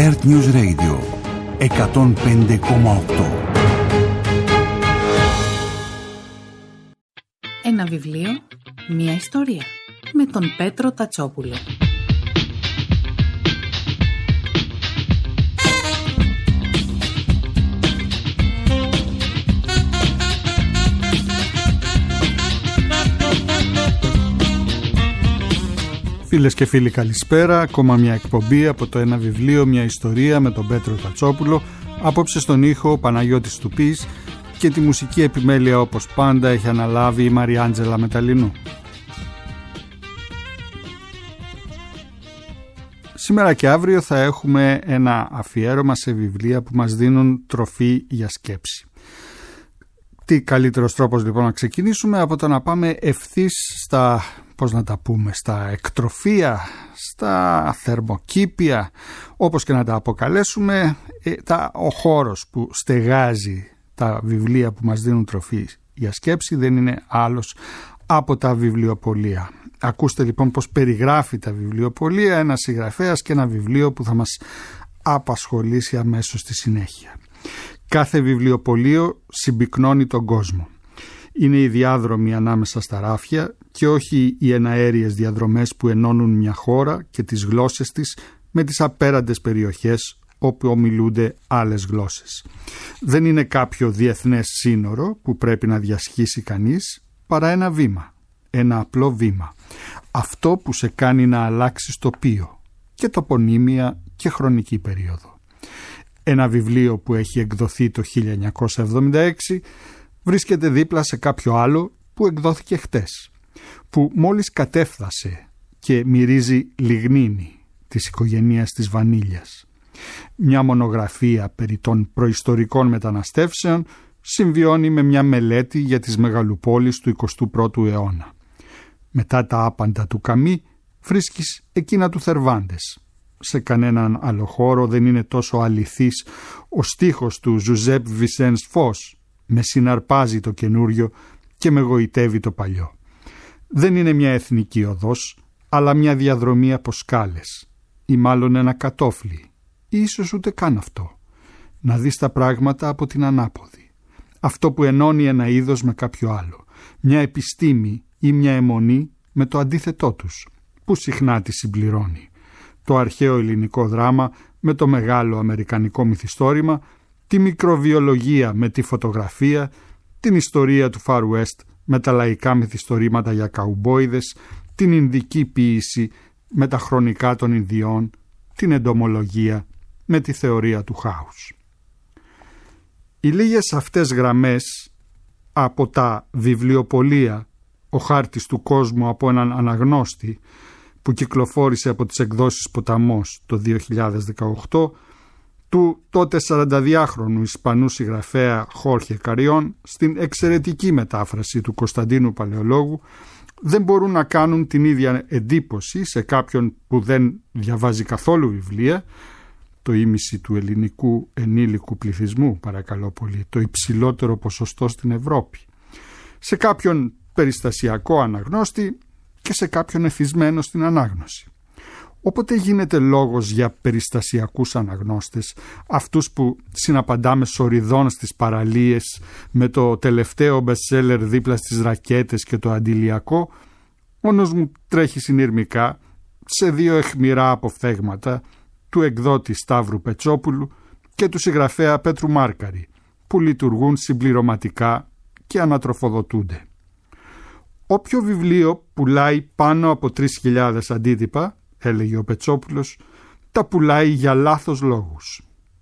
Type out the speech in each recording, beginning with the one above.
Earth News Radio 105,8. Ένα βιβλίο, μια ιστορία, με τον Πέτρο Τατσόπουλο. Φίλες και φίλοι, καλησπέρα. Ακόμα μια εκπομπή από το Ένα βιβλίο, μια ιστορία με τον Πέτρο Τατσόπουλο. Απόψε στον ήχο ο Παναγιώτης Τουπής και τη μουσική επιμέλεια, όπως πάντα, έχει αναλάβει η Μαριάντζελα Μεταλλινού. Σήμερα και αύριο θα έχουμε ένα αφιέρωμα σε βιβλία που μας δίνουν τροφή για σκέψη. Τι καλύτερος τρόπος λοιπόν να ξεκινήσουμε από το να πάμε ευθύς στα, στα εκτροφία, στα θερμοκήπια, όπως και να τα αποκαλέσουμε, ο χώρος που στεγάζει τα βιβλία που μας δίνουν τροφή για σκέψη δεν είναι άλλος από τα βιβλιοπωλεία. Ακούστε λοιπόν πως περιγράφει τα βιβλιοπωλεία ένας συγγραφέας και ένα βιβλίο που θα μας απασχολήσει αμέσως στη συνέχεια. Κάθε βιβλιοπωλείο συμπυκνώνει τον κόσμο. Είναι οι διάδρομοι ανάμεσα στα ράφια και όχι οι εναέριες διαδρομές που ενώνουν μια χώρα και τις γλώσσες της με τις απέραντες περιοχές όπου ομιλούνται άλλες γλώσσες. Δεν είναι κάποιο διεθνές σύνορο που πρέπει να διασχίσει κανείς, παρά ένα βήμα, ένα απλό βήμα. Αυτό που σε κάνει να αλλάξεις τοπίο και τοπονύμια και χρονική περίοδο. Ένα βιβλίο που έχει εκδοθεί το 1976 βρίσκεται δίπλα σε κάποιο άλλο που εκδόθηκε χτες, που μόλις κατέφθασε και μυρίζει λιγνίνη της οικογένειας της Βανίλιας. Μια μονογραφία περί των προϊστορικών μεταναστεύσεων συμβιώνει με μια μελέτη για τις μεγαλοπόλεις του 21ου αιώνα. Μετά τα άπαντα του Καμί βρίσκεις εκείνα του Θερβάντες. Σε κανέναν άλλο χώρο δεν είναι τόσο αληθής ο στίχος του Ζουζέπ Βισένς Φως. Με συναρπάζει το καινούριο και με γοητεύει το παλιό. Δεν είναι μια εθνική οδός, αλλά μια διαδρομή από σκάλες ή μάλλον ένα κατόφλι ή ίσως ούτε καν αυτό. Να δεις τα πράγματα από την ανάποδη. Αυτό που ενώνει ένα είδος με κάποιο άλλο. Μια επιστήμη ή μια αιμονή με το αντίθετό τους, που συχνά τη συμπληρώνει. Το αρχαίο ελληνικό δράμα με το μεγάλο αμερικανικό μυθιστόρημα, τη μικροβιολογία με τη φωτογραφία, την ιστορία του Far West με τα λαϊκά μυθιστορήματα για καουμπόιδες, την ινδική ποίηση με τα χρονικά των Ινδιών, την εντομολογία με τη θεωρία του χάους. Οι λίγες αυτές γραμμές από τα βιβλιοπωλεία, ο χάρτης του κόσμου από έναν αναγνώστη, που κυκλοφόρησε από τις εκδόσεις Ποταμός το 2018, του τότε 42χρονου Ισπανού συγγραφέα Χόρχε Καριόν, στην εξαιρετική μετάφραση του Κωνσταντίνου Παλαιολόγου, δεν μπορούν να κάνουν την ίδια εντύπωση σε κάποιον που δεν διαβάζει καθόλου βιβλία, το ίμιση του ελληνικού ενήλικου πληθυσμού, παρακαλώ πολύ, το υψηλότερο ποσοστό στην Ευρώπη, σε κάποιον περιστασιακό αναγνώστη και σε κάποιον εθισμένο στην ανάγνωση. Όποτε γίνεται λόγος για περιστασιακούς αναγνώστες, αυτούς που συναπαντάμε σοριδών στις παραλίες με το τελευταίο bestseller δίπλα στις ρακέτες και το αντιλιακό, ο νους μου τρέχει συνειρμικά σε δύο αιχμηρά αποφθέγματα του εκδότη Σταύρου Πετσόπουλου και του συγγραφέα Πέτρου Μάρκαρη, που λειτουργούν συμπληρωματικά και ανατροφοδοτούνται. Όποιο βιβλίο πουλάει πάνω από 3.000 αντίτυπα, έλεγε ο Πετσόπουλος, τα πουλάει για λάθος λόγους.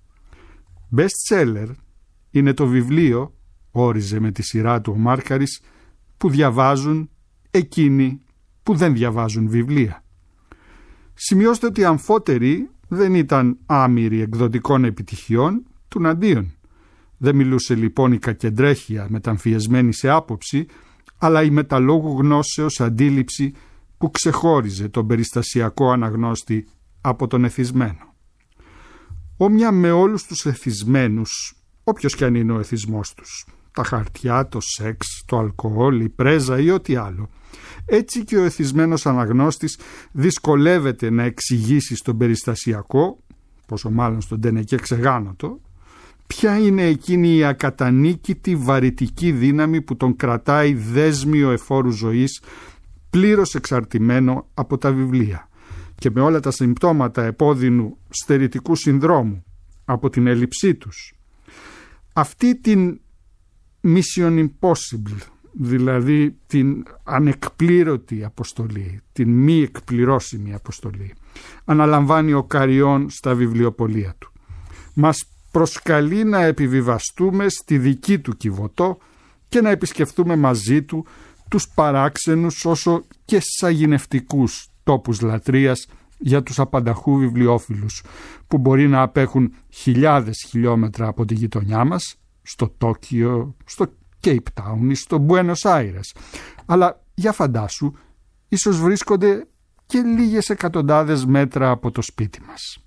Best seller είναι το βιβλίο, όριζε με τη σειρά του ο Μάρκαρης, που διαβάζουν εκείνοι που δεν διαβάζουν βιβλία. Σημειώστε ότι οι αμφότεροι δεν ήταν άμυροι εκδοτικών επιτυχιών, τουναντίον. Δεν μιλούσε λοιπόν η κακεντρέχεια μεταμφιεσμένη σε άποψη, αλλά η μεταλόγου γνώσεως αντίληψη που ξεχώριζε τον περιστασιακό αναγνώστη από τον εθισμένο. Όμοια με όλους τους εθισμένους, όποιος κι αν είναι ο εθισμός τους, τα χαρτιά, το σεξ, το αλκοόλ, η πρέζα ή ό,τι άλλο, έτσι και ο εθισμένος αναγνώστης δυσκολεύεται να εξηγήσει στον περιστασιακό πόσο μάλλον στον Τενεκέ ξεγάνωτο, ποια είναι εκείνη η ακατανίκητη βαρυτική δύναμη που τον κρατάει δέσμιο εφόρου ζωής, πλήρως εξαρτημένο από τα βιβλία και με όλα τα συμπτώματα επώδυνου στερητικού συνδρόμου από την έλλειψή τους. Αυτή την Mission Impossible, δηλαδή την ανεκπλήρωτη αποστολή, την μη εκπληρώσιμη αποστολή, αναλαμβάνει ο Καριών στα βιβλιοπωλεία του. Μας προσκαλεί να επιβιβαστούμε στη δική του Κιβωτό και να επισκεφτούμε μαζί του τους παράξενους όσο και σαγηνευτικούς τόπους λατρείας για τους απανταχού βιβλιόφιλους που μπορεί να απέχουν χιλιάδες χιλιόμετρα από τη γειτονιά μας, στο Τόκιο, στο Cape Town ή στο Μπουένος Άιρες, αλλά για φαντάσου ίσως βρίσκονται και λίγες εκατοντάδες μέτρα από το σπίτι μας.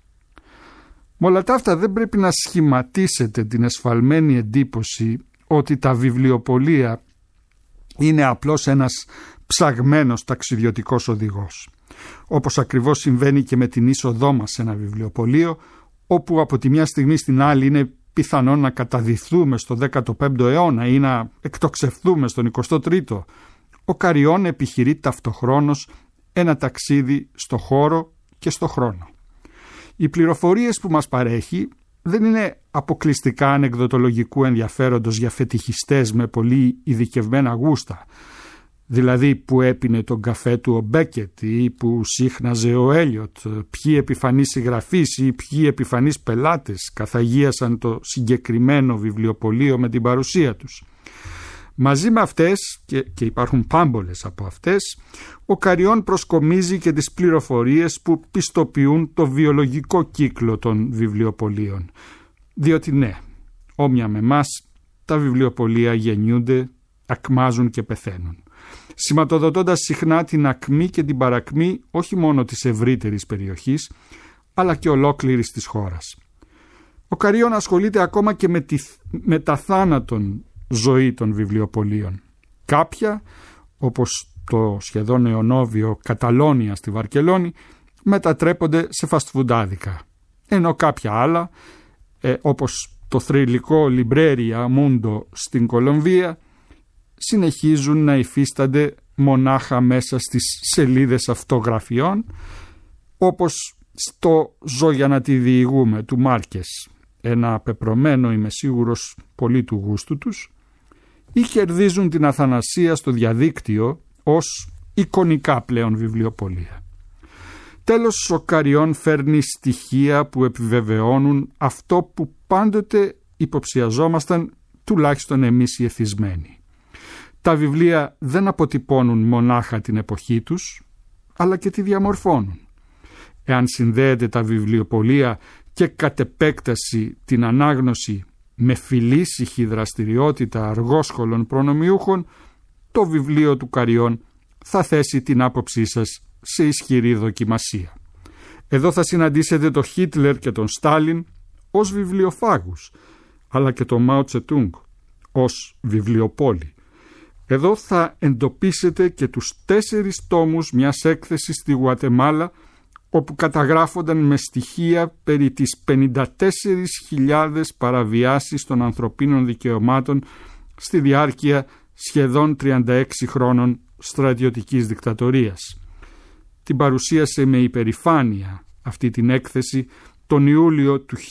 Με όλα τα αυτά δεν πρέπει να σχηματίσετε την εσφαλμένη εντύπωση ότι τα βιβλιοπωλεία είναι απλώς ένας ψαγμένος ταξιδιωτικός οδηγός, όπως ακριβώς συμβαίνει και με την είσοδό μας σε ένα βιβλιοπωλείο, όπου από τη μια στιγμή στην άλλη είναι πιθανόν να καταδυθούμε στο 15ο αιώνα ή να εκτοξευθούμε στον 23ο. Ο Καριών επιχειρεί ταυτοχρόνως ένα ταξίδι στο χώρο και στο χρόνο. Οι πληροφορίες που μας παρέχει δεν είναι αποκλειστικά ανεκδοτολογικού ενδιαφέροντος για φετιχιστές με πολύ ειδικευμένα γούστα, δηλαδή που έπινε τον καφέ του ο Μπέκετ ή που σύχναζε ο Έλιοτ, ποιοι επιφανείς συγγραφείς ή ποιοι επιφανείς πελάτες καθαγίασαν το συγκεκριμένο βιβλιοπωλείο με την παρουσία τους. Μαζί με αυτές, και υπάρχουν πάμπολες από αυτές, ο Καριών προσκομίζει και τις πληροφορίες που πιστοποιούν το βιολογικό κύκλο των βιβλιοπωλείων. Διότι ναι, όμοια με μας, τα βιβλιοπωλεία γεννιούνται, ακμάζουν και πεθαίνουν, σηματοδοτώντας συχνά την ακμή και την παρακμή όχι μόνο της ευρύτερης περιοχής, αλλά και ολόκληρης της χώρας. Ο Καριών ασχολείται ακόμα και με τα θάνατον ζωή των βιβλιοπωλείων. Κάποια, όπως το σχεδόν αιωνόβιο Καταλόνια στη Βαρκελόνη, μετατρέπονται σε φαστφουντάδικα, ενώ κάποια άλλα, όπως το θρυλικό Libreria Mundo στην Κολομβία, συνεχίζουν να υφίστανται μονάχα μέσα στις σελίδες αυτογραφιών, όπως στο «Ζω για να τη διηγούμε» του Μάρκες, ένα πεπρωμένο, είμαι σίγουρος, πολύ του γούστου τους, ή κερδίζουν την αθανασία στο διαδίκτυο ως εικονικά πλέον βιβλιοπωλεία. Τέλος, ο Καριών φέρνει στοιχεία που επιβεβαιώνουν αυτό που πάντοτε υποψιαζόμασταν, τουλάχιστον εμείς οι εθισμένοι. Τα βιβλία δεν αποτυπώνουν μονάχα την εποχή τους, αλλά και τη διαμορφώνουν. Εάν συνδέεται τα βιβλιοπωλεία και κατ' επέκταση την ανάγνωση με φιλήσυχη δραστηριότητα αργόσχολων προνομιούχων, το βιβλίο του Καριών θα θέσει την άποψή σας σε ισχυρή δοκιμασία. Εδώ θα συναντήσετε το Χίτλερ και τον Στάλιν ως βιβλιοφάγους, αλλά και τον Μάο Τσετούγκ ως βιβλιοπόλη. Εδώ θα εντοπίσετε και τους 4 τόμους μιας έκθεσης στη Γουατεμάλα, όπου καταγράφονταν με στοιχεία περί τις 54.000 παραβιάσεις των ανθρωπίνων δικαιωμάτων στη διάρκεια σχεδόν 36 χρόνων στρατιωτικής δικτατορίας. Την παρουσίασε με υπερηφάνεια αυτή την έκθεση τον Ιούλιο του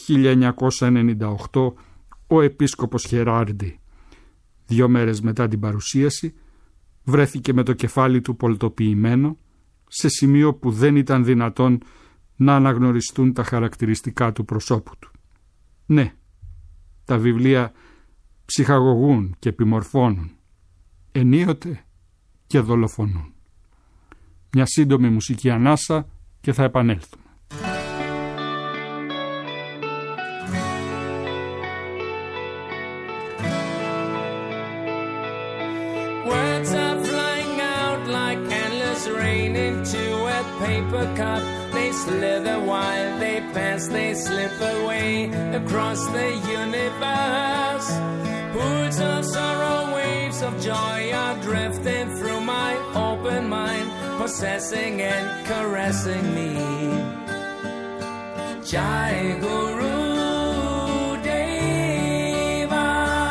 1998 ο επίσκοπος Χεράρντι. 2 μέρες μετά την παρουσίαση βρέθηκε με το κεφάλι του πολτοποιημένο σε σημείο που δεν ήταν δυνατόν να αναγνωριστούν τα χαρακτηριστικά του προσώπου του. Ναι, τα βιβλία ψυχαγωγούν και επιμορφώνουν, ενίοτε και δολοφονούν. Μια σύντομη μουσική ανάσα και θα επανέλθουμε. Words are flying out like endless rain into a paper cup. They slither while they pass, they slip away across the universe. Pools of sorrow, waves of joy are drifting through my open mind, possessing and caressing me. Jai Guru Deva.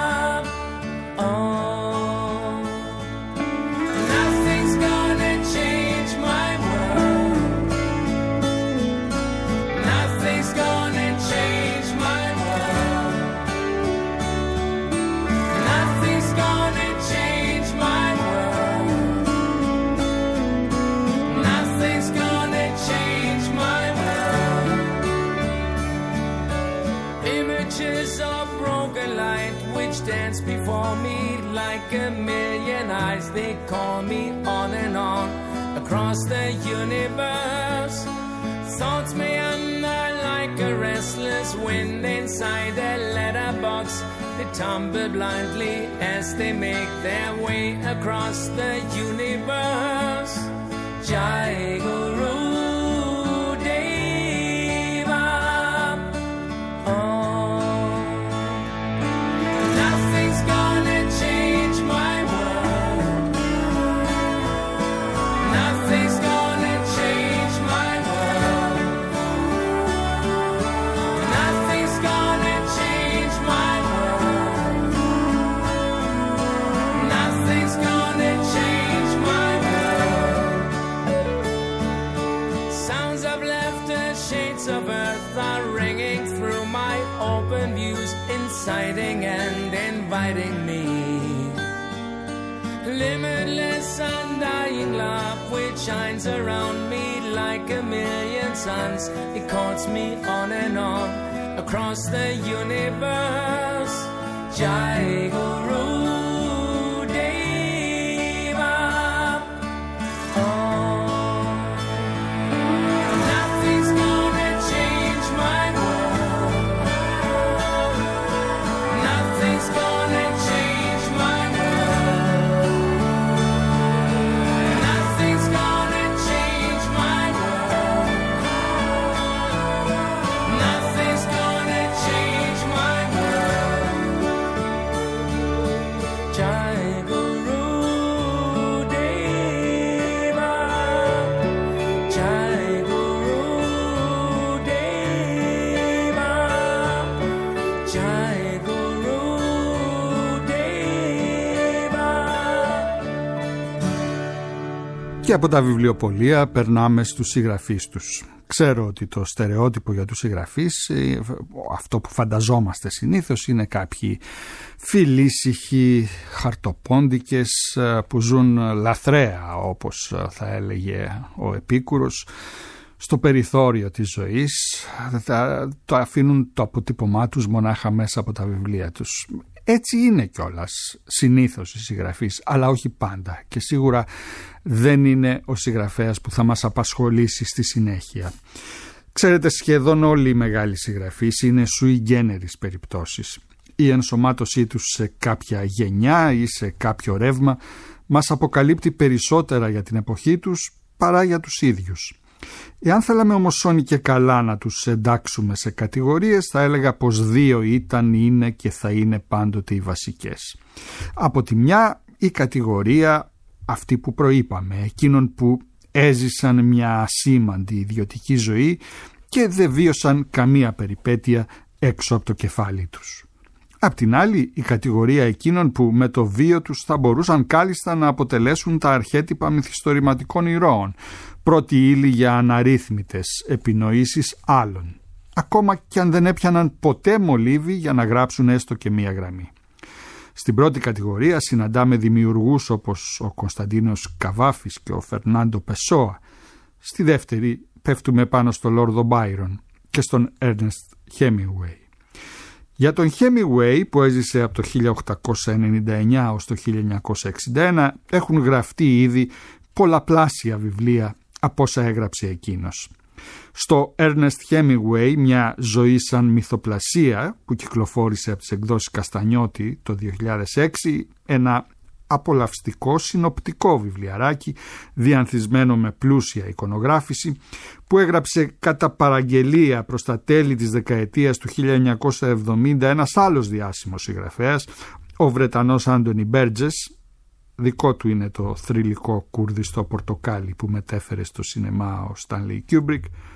Oh, nothing's gonna change my world. Nothing's gonna change my world. Nothing's gonna change my world. Nothing's gonna change my world. Images of broken light which dance before me like a million eyes. They call me on and on across the universe. Thoughts meander like a restless wind inside a letterbox. They tumble blindly as they make their way across the universe. Jai Guru Deva. Oh, nothing's gonna change my world. Nothing's gonna change my world. Nothing's gonna change my world. Nothing's gonna change my world. Sounds of laughter, shades of earth are ringing through my open views, inciting and inviting me. Limitless undying love which shines around me like a million suns. It calls me on and on across the universe. Jai Guru Deva. Oh, nothing's gonna change my world. Nothing's gonna change my world. Nothing's gonna change my world. Nothing's gonna change my world. Jai Guru Deva. Jai Guru Deva. Jai Guru Deva. Και από τα βιβλιοπωλεία περνάμε στους συγγραφείς τους. Ξέρω ότι το στερεότυπο για τους συγγραφείς, αυτό που φανταζόμαστε συνήθως, είναι κάποιοι φιλήσυχοι, χαρτοπόντικες που ζουν λαθρέα, όπως θα έλεγε ο Επίκουρος, στο περιθώριο της ζωής, το αφήνουν το αποτύπωμά τους μονάχα μέσα από τα βιβλία τους. Έτσι είναι κιόλας συνήθως οι συγγραφείς, αλλά όχι πάντα, και σίγουρα δεν είναι ο συγγραφέας που θα μας απασχολήσει στη συνέχεια. Ξέρετε, σχεδόν όλοι οι μεγάλοι συγγραφείς είναι sui generis περιπτώσεις. Η ενσωμάτωσή τους σε κάποια γενιά ή σε κάποιο ρεύμα μας αποκαλύπτει περισσότερα για την εποχή τους παρά για τους ίδιους. Εάν θέλαμε όμως όνοι και καλά να τους εντάξουμε σε κατηγορίες, θα έλεγα πως δύο ήταν, είναι και θα είναι πάντοτε οι βασικές. Από τη μια, η κατηγορία αυτή που προείπαμε, εκείνων που έζησαν μια ασήμαντη ιδιωτική ζωή και δεν βίωσαν καμία περιπέτεια έξω από το κεφάλι τους. Απ' την άλλη, η κατηγορία εκείνων που με το βίο τους θα μπορούσαν κάλλιστα να αποτελέσουν τα αρχέτυπα μυθιστορηματικών ηρώων, πρώτη ύλη για αναρρύθμιτες επινοήσεις άλλων, ακόμα και αν δεν έπιαναν ποτέ μολύβι για να γράψουν έστω και μία γραμμή. Στην πρώτη κατηγορία συναντάμε δημιουργούς όπως ο Κωνσταντίνος Καβάφης και ο Φερνάντο Πεσόα. Στη δεύτερη πέφτουμε πάνω στο Λόρδο Μπάιρον και στον Έρνεστ Χέμιγουεϊ. Για τον Χέμιγουεϊ, που έζησε από το 1899 ως το 1961, έχουν γραφτεί ήδη πολλαπλάσια βιβλία από όσα έγραψε εκείνος. Στο Ernest Hemingway, μια ζωή σαν μυθοπλασία, που κυκλοφόρησε από τις εκδόσεις Καστανιώτη το 2006, ένα απολαυστικό συνοπτικό βιβλιαράκι διανθισμένο με πλούσια εικονογράφηση, που έγραψε κατά παραγγελία προς τα τέλη της δεκαετίας του 1970 ένας άλλος διάσημος συγγραφέας, ο Βρετανός Άντονι Μπέρτζες. Δικό του είναι το θρυλικό κουρδιστό πορτοκάλι που μετέφερε στο σινεμά ο Στάνλεϊ Κιούμπρικ.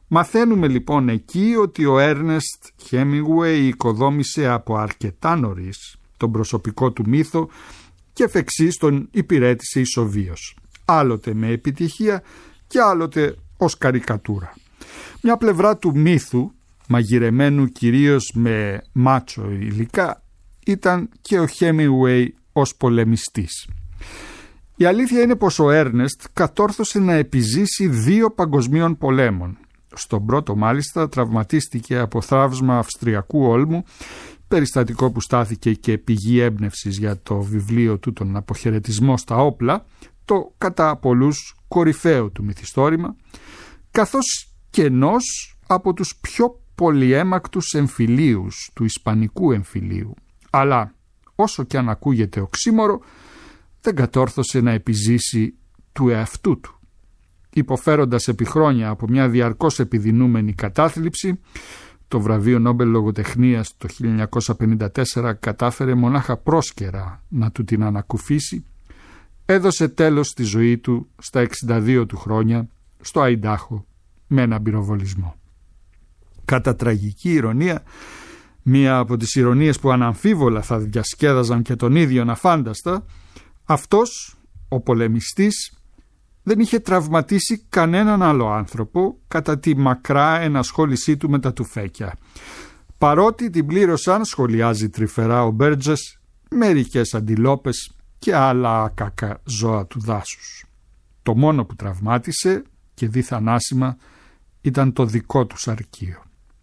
Μαθαίνουμε λοιπόν εκεί ότι ο Έρνεστ Χέμιγουεϊ οικοδόμησε από αρκετά νωρίς τον προσωπικό του μύθο και εφ' εξής τον υπηρέτησε ισοβίως, άλλοτε με επιτυχία και άλλοτε ως καρικατούρα. Μια πλευρά του μύθου, μαγειρεμένου κυρίως με μάτσο υλικά, ήταν και ο Χέμιγουεϊ ως πολεμιστής. Η αλήθεια είναι πως ο Έρνεστ κατόρθωσε να επιζήσει 2 παγκοσμίων πολέμων. Στον πρώτο μάλιστα τραυματίστηκε από θραύσμα αυστριακού όλμου, περιστατικό που στάθηκε και πηγή έμπνευσης για το βιβλίο του «Τον αποχαιρετισμό στα όπλα», το κατά πολλούς κορυφαίο του μυθιστόρημα, καθώς και ενός από τους πιο πολυέμακτους εμφυλίους του ισπανικού εμφυλίου. Αλλά όσο και αν ακούγεται οξύμορο, δεν κατόρθωσε να επιζήσει του εαυτού του. Υποφέροντας επί χρόνια από μια διαρκώς επιδεινούμενη κατάθλιψη, το βραβείο Νόμπελ Λογοτεχνίας το 1954 κατάφερε μονάχα πρόσκαιρα να του την ανακουφίσει, έδωσε τέλος στη ζωή του στα 62 του χρόνια στο Αϊντάχο με έναν πυροβολισμό. Κατά τραγική ηρωνία, μία από τις ηρωνίες που αναμφίβολα θα διασκέδαζαν και τον ίδιο αφάνταστα, αυτός, ο πολεμιστής, δεν είχε τραυματίσει κανέναν άλλο άνθρωπο κατά τη μακρά ενασχόλησή του με τα τουφέκια. Παρότι την πλήρωσαν, σχολιάζει τρυφερά ο Μπέρτζες, μερικές αντιλόπες και άλλα άκακα ζώα του δάσους. Το μόνο που τραυμάτισε και διθανάσιμα ήταν το δικό του αρκείο.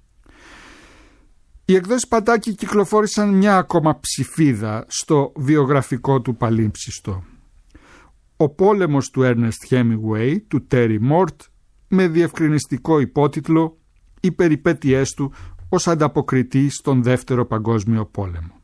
Οι εκδόσεις Πατάκη κυκλοφόρησαν μια ακόμα ψηφίδα στο βιογραφικό του παλίμψιστο. Ο πόλεμος του Έρνεστ Χέμιγουεϊ, του Τέρι Μόρτ, με διευκρινιστικό υπότιτλο «Οι περιπέτειές του ως ανταποκριτή στον Δεύτερο Παγκόσμιο Πόλεμο».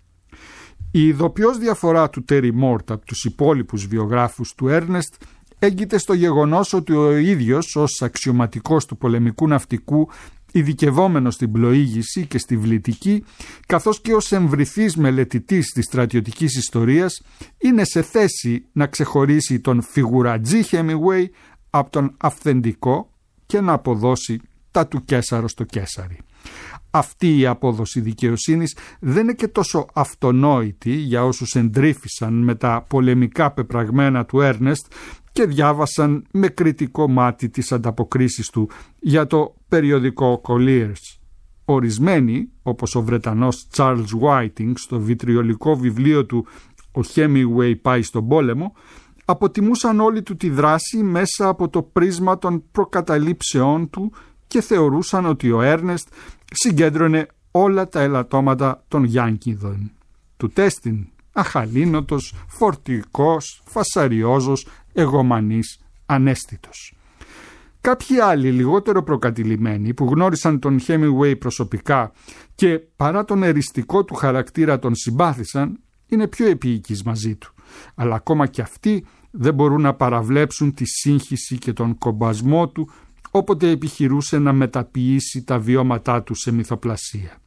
Η ειδοποιώς διαφορά του Τέρι Μόρτ από τους υπόλοιπους βιογράφους του Έρνεστ έγκυται στο γεγονός ότι ο ίδιος ως αξιωματικός του πολεμικού ναυτικού, ειδικευόμενος στην πλοήγηση και στη βλητική, καθώς και ως εμβριθής μελετητής της στρατιωτικής ιστορίας, είναι σε θέση να ξεχωρίσει τον φιγουρατζή Χέμιγουεϊ από τον αυθεντικό και να αποδώσει τα του Καίσαρο στο Καίσαρι. Αυτή η απόδοση δικαιοσύνης δεν είναι και τόσο αυτονόητη για όσους εντρίφησαν με τα πολεμικά πεπραγμένα του Έρνεστ και διάβασαν με κριτικό μάτι τις ανταποκρίσεις του για το περιοδικό Colliers. Ορισμένοι, όπως ο Βρετανός Charles Whiting στο βιτριολικό βιβλίο του «Ο Χέμιγουεϊ πάει στον πόλεμο», αποτιμούσαν όλη του τη δράση μέσα από το πρίσμα των προκαταλήψεών του και θεωρούσαν ότι ο Έρνεστ συγκέντρωνε όλα τα ελαττώματα των Γιάνκιδων. Του τέστην αχαλήνοτος, φορτικός, φασαριόζος, εγωμανής, ανέστητος. Κάποιοι άλλοι λιγότερο προκατηλημένοι που γνώρισαν τον Χέμιγουεϊ προσωπικά και παρά τον εριστικό του χαρακτήρα τον συμπάθησαν, είναι πιο επίοικείς μαζί του. Αλλά ακόμα και αυτοί δεν μπορούν να παραβλέψουν τη σύγχυση και τον κομπασμό του όποτε επιχειρούσε να μεταποιήσει τα βιώματά του σε μυθοπλασία.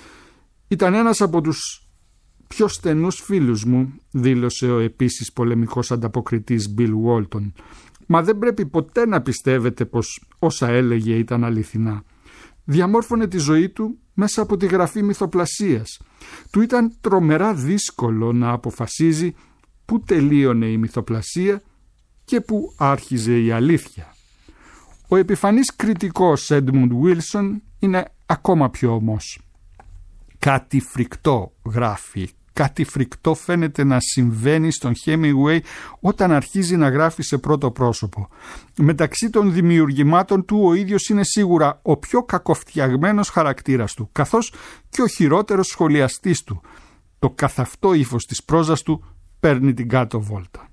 «Ήταν ένας από τους πιο στενούς φίλους μου», δήλωσε ο επίσης πολεμικός ανταποκριτής Bill Walton, «μα δεν πρέπει ποτέ να πιστεύετε πως όσα έλεγε ήταν αληθινά. Διαμόρφωνε τη ζωή του μέσα από τη γραφή μυθοπλασίας. Του ήταν τρομερά δύσκολο να αποφασίζει πού τελείωνε η μυθοπλασία και πού άρχιζε η αλήθεια». Ο επιφανής κριτικός Edmund Wilson είναι ακόμα πιο ομός. «Κάτι φρικτό», γράφει, «κάτι φρικτό φαίνεται να συμβαίνει στον Χέμιγουεϊ όταν αρχίζει να γράφει σε πρώτο πρόσωπο. Μεταξύ των δημιουργημάτων του ο ίδιος είναι σίγουρα ο πιο κακοφτιαγμένος χαρακτήρας του, καθώς και ο χειρότερος σχολιαστής του. Το καθαυτό ύφος της πρόζας του παίρνει την κάτω βόλτα».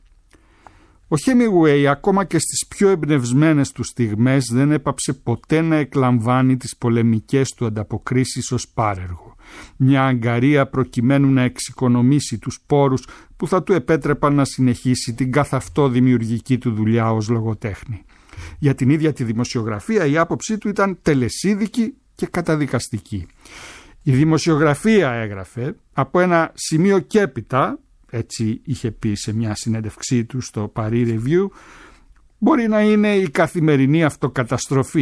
Ο Χέμιγουεϊ ακόμα και στις πιο εμπνευσμένες του στιγμές δεν έπαψε ποτέ να εκλαμβάνει τις πολεμικές του ανταποκρίσεις ως πάρεργο. Μια αγκαρία προκειμένου να εξοικονομήσει τους πόρους που θα του επέτρεπαν να συνεχίσει την καθ' αυτό δημιουργική του δουλειά ως λογοτέχνη. Για την ίδια τη δημοσιογραφία η άποψή του ήταν τελεσίδικη και καταδικαστική. Η δημοσιογραφία, έγραφε, από ένα σημείο και έπειτα, έτσι είχε πει σε μια συνέντευξή του στο Paris Review, μπορεί να είναι η καθημερινή αυτοκαταστροφή,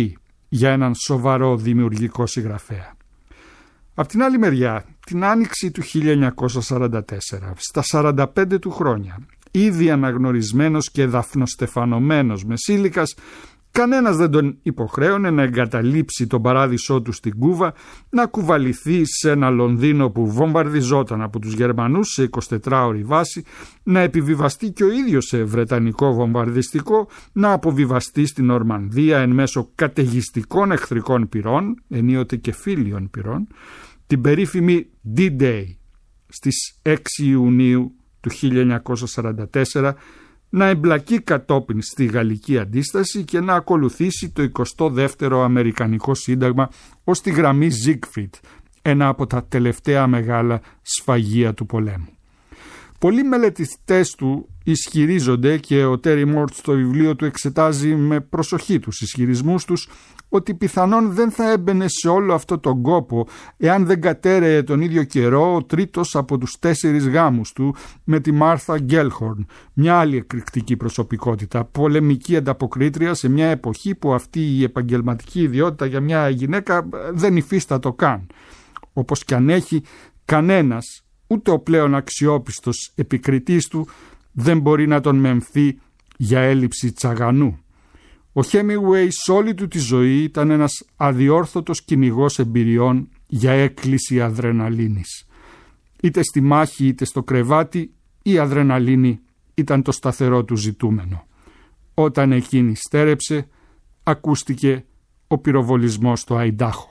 για έναν σοβαρό δημιουργικό συγγραφέα. Απ' την άλλη μεριά, την άνοιξη του 1944, στα 45 του χρόνια, ήδη αναγνωρισμένος και δαφνοστεφανωμένος Μεσήλικας, κανένας δεν τον υποχρέωνε να εγκαταλείψει τον παράδεισό του στην Κούβα, να κουβαληθεί σε ένα Λονδίνο που βομβαρδιζόταν από τους Γερμανούς σε 24ωρη βάση, να επιβιβαστεί και ο ίδιος σε βρετανικό βομβαρδιστικό, να αποβιβαστεί στην Νορμανδία εν μέσω καταιγιστικών εχθρικών πυρών, ενίοτε και φίλιων πυρών, την περίφημη D-Day στις 6 Ιουνίου του 1944, να εμπλακεί κατόπιν στη Γαλλική Αντίσταση και να ακολουθήσει το 22ο Αμερικανικό Σύνταγμα ως τη γραμμή Siegfried, ένα από τα τελευταία μεγάλα σφαγεία του πολέμου. Πολλοί μελετητές του ισχυρίζονται, και ο Τέρι Μόρτ στο βιβλίο του εξετάζει με προσοχή τους ισχυρισμούς τους, ότι πιθανόν δεν θα έμπαινε σε όλο αυτό τον κόπο εάν δεν κατέρεε τον ίδιο καιρό ο τρίτος από τους 4 γάμους του με τη Μάρθα Γκέλχορν, μια άλλη εκρηκτική προσωπικότητα, πολεμική ανταποκρίτρια σε μια εποχή που αυτή η επαγγελματική ιδιότητα για μια γυναίκα δεν υφίστατο καν. Όπως κι αν έχει, κανένας, ούτε ο πλέον αξιόπιστος επικριτής του, δεν μπορεί να τον μεμφθεί για έλλειψη τσαγανού. Ο Χέμιγουέι σε όλη του τη ζωή ήταν ένας αδιόρθωτος κυνηγός εμπειριών για έκκληση αδρεναλίνης. Είτε στη μάχη είτε στο κρεβάτι, η αδρεναλίνη ήταν το σταθερό του ζητούμενο. Όταν εκείνη στέρεψε, ακούστηκε ο πυροβολισμός στο Αϊντάχο.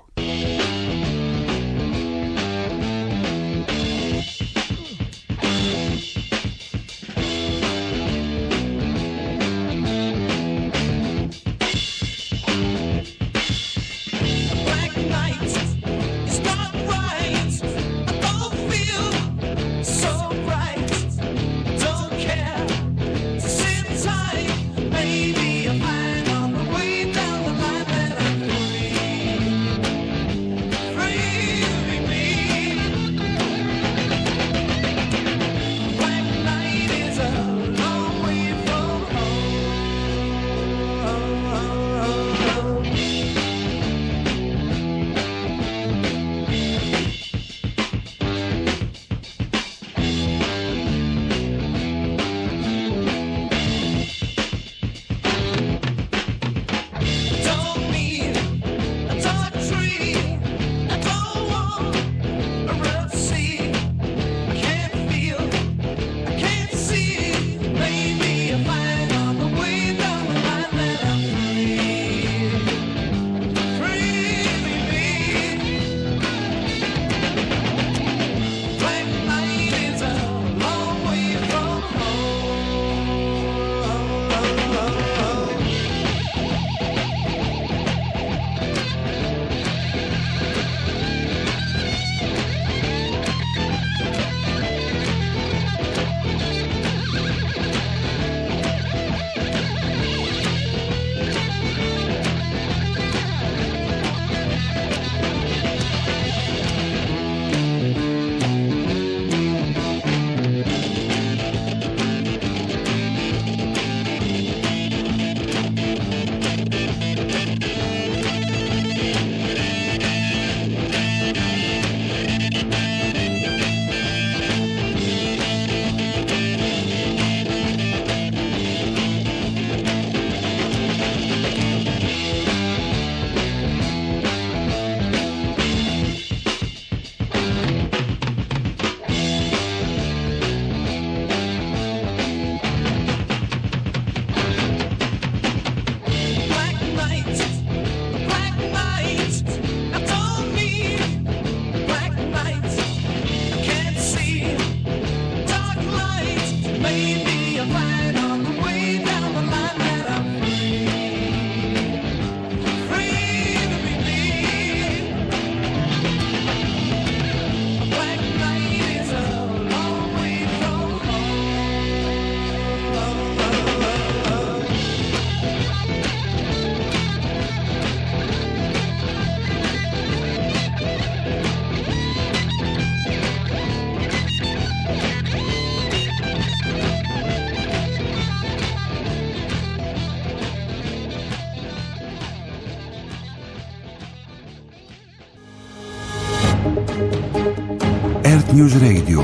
News Radio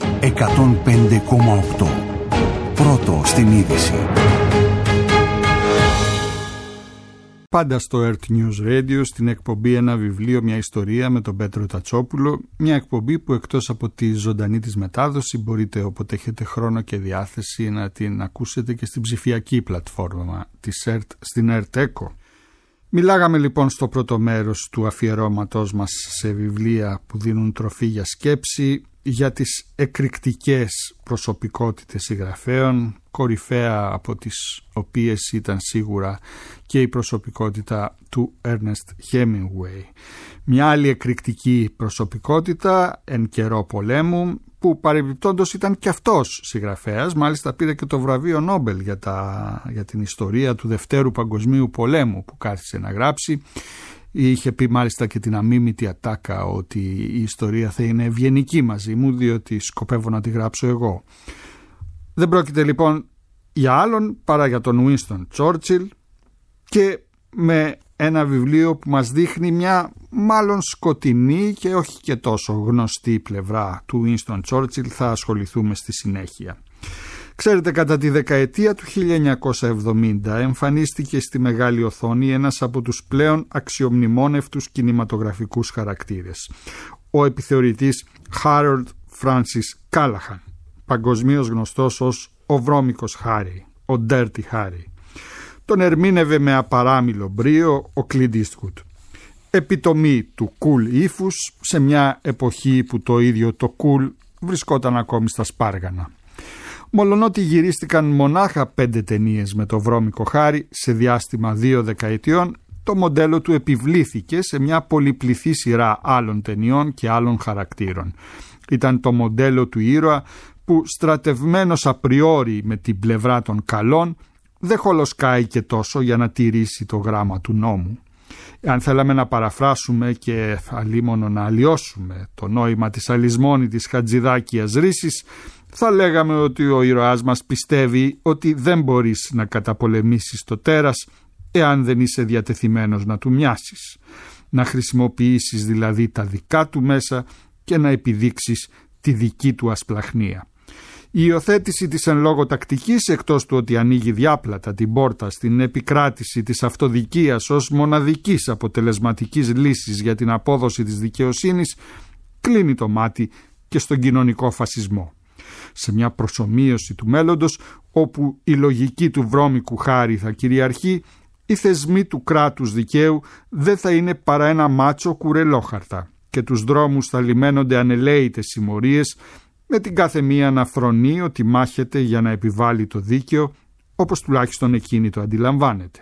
105,8. Πρώτο στην είδηση. Πάντα στο Earth News Radio, στην εκπομπή «Ένα βιβλίο, μια ιστορία» με τον Πέτρο Τατσόπουλο. Μια εκπομπή που εκτός από τη ζωντανή της μετάδοση μπορείτε όποτε έχετε χρόνο και διάθεση να την ακούσετε και στην ψηφιακή πλατφόρμα της Earth, στην Earth Echo. Μιλάγαμε λοιπόν στο πρώτο μέρος του αφιερώματός μας σε βιβλία που δίνουν τροφή για σκέψη, για τις εκρηκτικές προσωπικότητες συγγραφέων, κορυφαία από τις οποίες ήταν σίγουρα και η προσωπικότητα του Ernest Hemingway. Μια άλλη εκρηκτική προσωπικότητα εν καιρό πολέμου, που παρεμπιπτόντως ήταν και αυτός συγγραφέας, μάλιστα πήρε και το βραβείο Νόμπελ για την ιστορία του Δευτέρου Παγκοσμίου Πολέμου που κάθισε να γράψει. Είχε πει μάλιστα και την αμίμητη ατάκα ότι η ιστορία θα είναι ευγενική μαζί μου, διότι σκοπεύω να τη γράψω εγώ. Δεν πρόκειται λοιπόν για άλλον παρά για τον Winston Churchill, και με ένα βιβλίο που μας δείχνει μια μάλλον σκοτεινή και όχι και τόσο γνωστή πλευρά του Winston Churchill θα ασχοληθούμε στη συνέχεια. Ξέρετε, κατά τη δεκαετία του 1970 εμφανίστηκε στη μεγάλη οθόνη ένας από τους πλέον αξιομνημόνευτους κινηματογραφικούς χαρακτήρες, ο επιθεωρητής Harold Francis Callahan, παγκοσμίως γνωστός ως ο βρώμικος Χάρι, ο Dirty Harry. Τον ερμήνευε με απαράμιλο μπρίο ο Clint Eastwood. Επιτομή του cool ύφους σε μια εποχή που το ίδιο το cool βρισκόταν ακόμη στα σπάργανα. Μολονότι γυρίστηκαν μονάχα 5 ταινίες με το βρώμικο Χάρι σε διάστημα 2 δεκαετιών, το μοντέλο του επιβλήθηκε σε μια πολυπληθή σειρά άλλων ταινιών και άλλων χαρακτήρων. Ήταν το μοντέλο του ήρωα που, στρατευμένος απριόρι με την πλευρά των καλών, δεν χολοσκάει και τόσο για να τηρήσει το γράμμα του νόμου. Αν θέλαμε να παραφράσουμε και αλίμονο να αλλοιώσουμε το νόημα της αλυσμόνητης χατζηδάκιας ρύσης, θα λέγαμε ότι ο ήρωάς μας πιστεύει ότι δεν μπορείς να καταπολεμήσεις το τέρας εάν δεν είσαι διατεθειμένος να του μοιάσεις. Να χρησιμοποιήσεις δηλαδή τα δικά του μέσα και να επιδείξεις τη δική του ασπλαχνία. Η υιοθέτηση της εν λόγω τακτικής, εκτός του ότι ανοίγει διάπλατα την πόρτα στην επικράτηση της αυτοδικίας ως μοναδικής αποτελεσματικής λύσης για την απόδοση της δικαιοσύνης, κλείνει το μάτι και στον κοινωνικό φασισμό. Σε μια προσομοίωση του μέλλοντος, όπου η λογική του βρώμικου Χάρη θα κυριαρχεί, οι θεσμοί του κράτους δικαίου δεν θα είναι παρά ένα μάτσο κουρελόχαρτα και τους δρόμους θα λιμένονται ανελαίητες συμμορίες, με την κάθε μία να φρονεί ότι μάχεται για να επιβάλλει το δίκαιο, όπως τουλάχιστον εκείνη το αντιλαμβάνεται.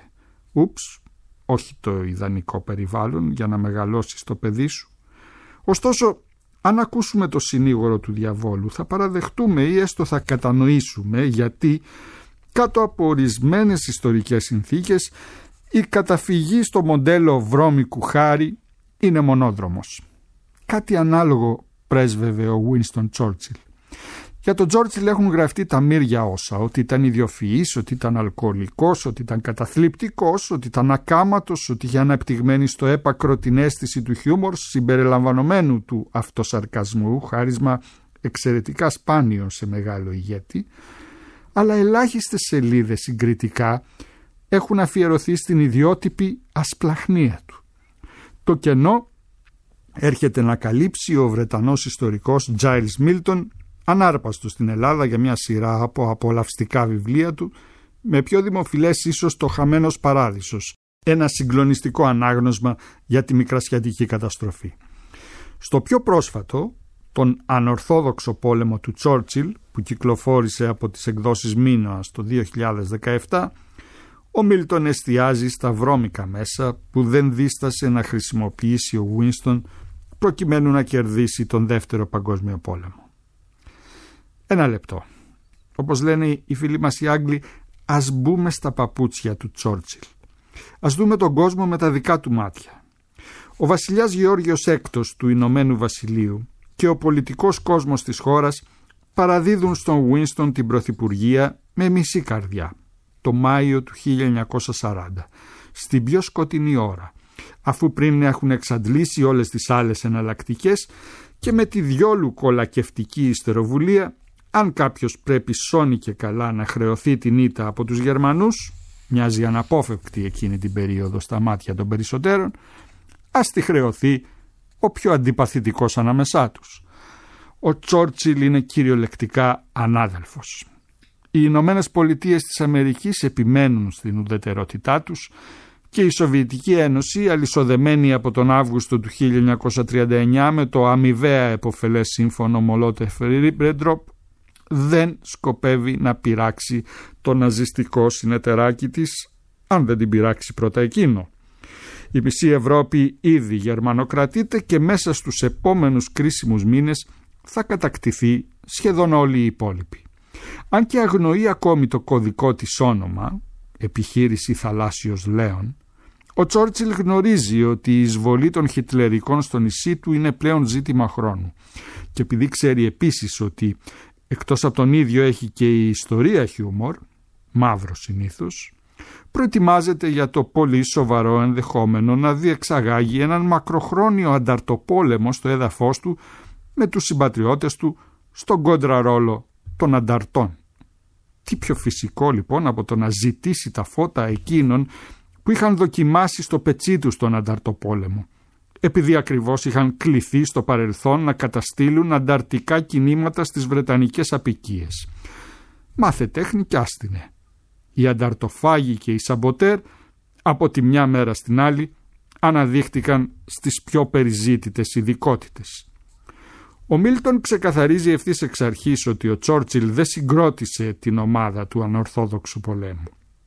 Όχι το ιδανικό περιβάλλον για να μεγαλώσεις το παιδί σου. Ωστόσο, αν ακούσουμε το συνήγορο του διαβόλου, θα παραδεχτούμε ή έστω θα κατανοήσουμε γιατί, κάτω από ορισμένες ιστορικές συνθήκες, η καταφυγή στο μοντέλο βρώμικου Χάρη είναι μονόδρομος. Κάτι ανάλογο πρέσβευε ο Winston Churchill. Για τον Churchill έχουν γραφτεί τα μύρια όσα, ότι ήταν ιδιοφυής, ότι ήταν αλκοολικός, ότι ήταν καταθλιπτικός, ότι ήταν ακάματος, ότι είχε αναπτυγμένη στο έπακρο την αίσθηση του χιούμορ συμπεριλαμβανομένου του αυτοσαρκασμού, χάρισμα εξαιρετικά σπάνιο σε μεγάλο ηγέτη, αλλά ελάχιστες σελίδες συγκριτικά έχουν αφιερωθεί στην ιδιότυπη ασπλαχνία του. Το κενό έρχεται να καλύψει ο Βρετανός ιστορικός Giles Milton, ανάρπαστος στην Ελλάδα για μια σειρά από απολαυστικά βιβλία του, με πιο δημοφιλές ίσως το «Χαμένος Παράδεισος», ένα συγκλονιστικό ανάγνωσμα για τη μικρασιατική καταστροφή. Στο πιο πρόσφατο, τον ανορθόδοξο πόλεμο του Churchill, που κυκλοφόρησε από τις εκδόσεις Μίνωας το 2017, ο Μίλτον εστιάζει στα βρώμικα μέσα που δεν δίστασε να χρησιμοποιήσει ο Winston προκειμένου να κερδίσει τον Δεύτερο Παγκόσμιο Πόλεμο. Ένα λεπτό. Όπως λένε οι φίλοι μας οι Άγγλοι, ας μπούμε στα παπούτσια του Churchill. Ας δούμε τον κόσμο με τα δικά του μάτια. Ο βασιλιάς Γεώργιος Έκτος του Ηνωμένου Βασιλείου και ο πολιτικός κόσμος της χώρας παραδίδουν στον Winston την πρωθυπουργία με μισή καρδιά, το Μάιο του 1940, στην πιο σκοτεινή ώρα, αφού πριν έχουν εξαντλήσει όλες τις άλλες εναλλακτικές και με τη διόλου κολακευτική ιστεροβουλία, αν κάποιος πρέπει σώνει και καλά να χρεωθεί την ήττα από τους Γερμανούς, μοιάζει αναπόφευκτη εκείνη την περίοδο στα μάτια των περισσότερων, ας τη χρεωθεί ο πιο αντιπαθητικός ανάμεσά τους. Ο Τσόρτσιλ είναι κυριολεκτικά ανάδελφος. Οι Ηνωμένες Πολιτείες της Αμερικής επιμένουν στην ουδετερότητά τους και η Σοβιετική Ένωση, αλυσοδεμένη από τον Αύγουστο του 1939 με το αμοιβαία επωφελές σύμφωνο Μολότοφ-Ριμπέντροπ, δεν σκοπεύει να πειράξει το ναζιστικό συνεταιράκι της, αν δεν την πειράξει πρώτα εκείνο. Η μισή Ευρώπη ήδη γερμανοκρατείται και μέσα στους επόμενους κρίσιμους μήνες θα κατακτηθεί σχεδόν όλη η υπόλοιπη. Αν και αγνοεί ακόμη το κωδικό της όνομα, επιχείρηση Θαλάσσιος Λέων, ο Τσόρτσιλ γνωρίζει ότι η εισβολή των χιτλερικών στο νησί του είναι πλέον ζήτημα χρόνου. Και επειδή ξέρει επίσης ότι εκτός από τον ίδιο έχει και η ιστορία χιούμορ, μαύρο συνήθως, προετοιμάζεται για το πολύ σοβαρό ενδεχόμενο να διεξαγάγει έναν μακροχρόνιο ανταρτοπόλεμο στο έδαφος του με τους συμπατριώτες του στον κόντρα ρόλο των ανταρτών. Τι πιο φυσικό λοιπόν από το να ζητήσει τα φώτα εκείνων που είχαν δοκιμάσει στο πετσί τους τον ανταρτοπόλεμο, επειδή ακριβώς είχαν κληθεί στο παρελθόν να καταστήλουν ανταρτικά κινήματα στις Βρετανικές αποικίες. Μάθε τέχνη κι άστινε. Οι ανταρτοφάγοι και οι σαμποτέρ από τη μια μέρα στην άλλη αναδείχτηκαν στις πιο περιζήτητες ειδικότητες. Ο Μίλτον ξεκαθαρίζει ευθύς εξ αρχής ότι ο Τσόρτσιλ δεν συγκρότησε την ομάδα του ανορθόδοξου πολέμου.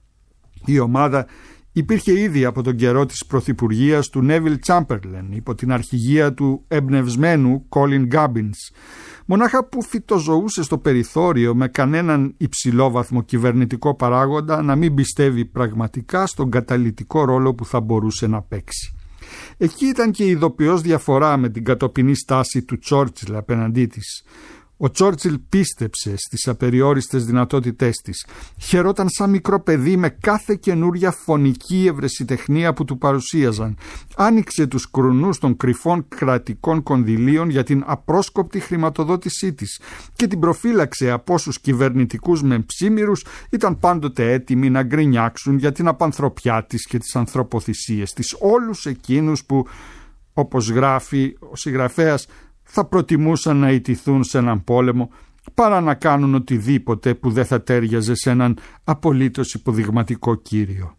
Η ομάδα υπήρχε ήδη από τον καιρό της πρωθυπουργίας του Νέβιλ Τσάμπερλεν υπό την αρχηγία του εμπνευσμένου Κόλιν Γκάμπινς, μονάχα που φυτοζωούσε στο περιθώριο με κανέναν υψηλόβαθμο κυβερνητικό παράγοντα να μην πιστεύει πραγματικά στον καταλυτικό ρόλο που θα μπορούσε να παίξει. Εκεί ήταν και η ειδοποιώς διαφορά με την κατοπινή στάση του Τσόρτσιλ απέναντί της. Ο Τσόρτσιλ πίστεψε στις απεριόριστες δυνατότητές της. Χαιρόταν σαν μικρό παιδί με κάθε καινούρια φωνική ευρεσιτεχνία που του παρουσίαζαν. Άνοιξε τους κρουνούς των κρυφών κρατικών κονδυλίων για την απρόσκοπτη χρηματοδότησή της και την προφύλαξε από όσους κυβερνητικούς μεμψίμηρους ήταν πάντοτε έτοιμοι να γκρινιάξουν για την απανθρωπιά της και τις ανθρωποθυσίες της. Όλους εκείνους που, όπως γράφει ο συγγραφέας, θα προτιμούσαν να ιτηθούν σε έναν πόλεμο παρά να κάνουν οτιδήποτε που δεν θα τέριαζε σε έναν απολύτως υποδειγματικό κύριο.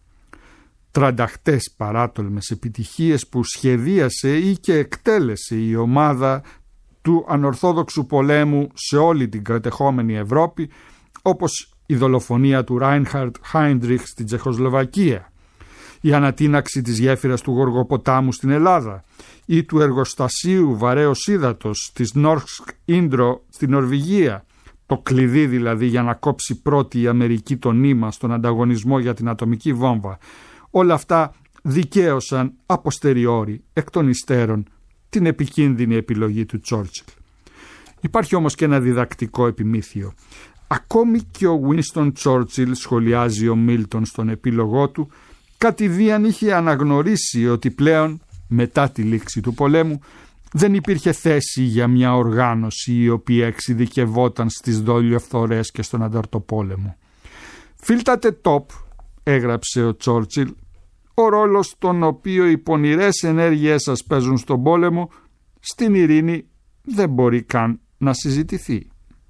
Τρανταχτές παράτολμες επιτυχίες που σχεδίασε ή και εκτέλεσε η ομάδα του ανορθόδοξου πολέμου σε όλη την κατεχόμενη Ευρώπη, όπως η δολοφονία του Ράινχαρντ Χάιντριχ στην Τσεχοσλοβακία, η ανατείναξη της γέφυρας του Γοργοποτάμου στην Ελλάδα ή του εργοστασίου βαρέως ύδατος της Νόρσκ Ίντρο στην Νορβηγία, το κλειδί δηλαδή για να κόψει πρώτη η Αμερική το νήμα στον ανταγωνισμό για την ατομική βόμβα. Όλα αυτά δικαίωσαν αποστεριόρι, εκ των υστέρων, την επικίνδυνη επιλογή του Τσόρτσιλ. Υπάρχει όμως και ένα διδακτικό επιμήθειο. Ακόμη και ο Winston Churchill, σχολιάζει ο Μίλτον στον επίλογό του, κατηδίαν είχε αναγνωρίσει ότι πλέον, μετά τη λήξη του πολέμου, δεν υπήρχε θέση για μια οργάνωση η οποία εξειδικευόταν στις δολιοφθορές και στον ανταρτοπόλεμο. «Φίλτατε τόπ», έγραψε ο Τσόρτσιλ, «ο ρόλος τον οποίο οι πονηρές ενέργειές σας παίζουν στον πόλεμο, στην ειρήνη δεν μπορεί καν να συζητηθεί.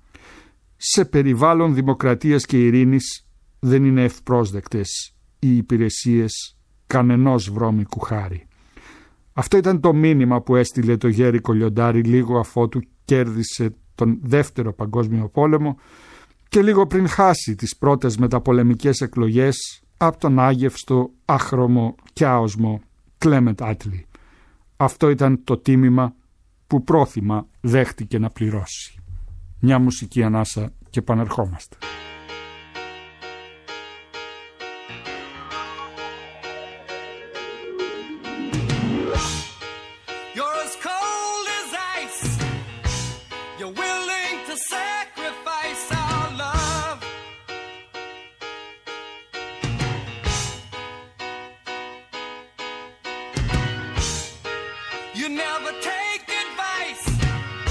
Σε περιβάλλον δημοκρατίας και ειρήνης δεν είναι ευπρόσδεκτες οι υπηρεσίες κανενός βρώμικου χάρη». Αυτό ήταν το μήνυμα που έστειλε το Γέρικο Λιοντάρι λίγο αφότου κέρδισε τον Δεύτερο Παγκόσμιο Πόλεμο και λίγο πριν χάσει τις πρώτες μεταπολεμικές εκλογές από τον άγευστο, άχρωμο και άοσμο Κλέμεντ Άτλι. Αυτό ήταν το τίμημα που πρόθυμα δέχτηκε να πληρώσει. Μια μουσική ανάσα και επανερχόμαστε. You never take advice.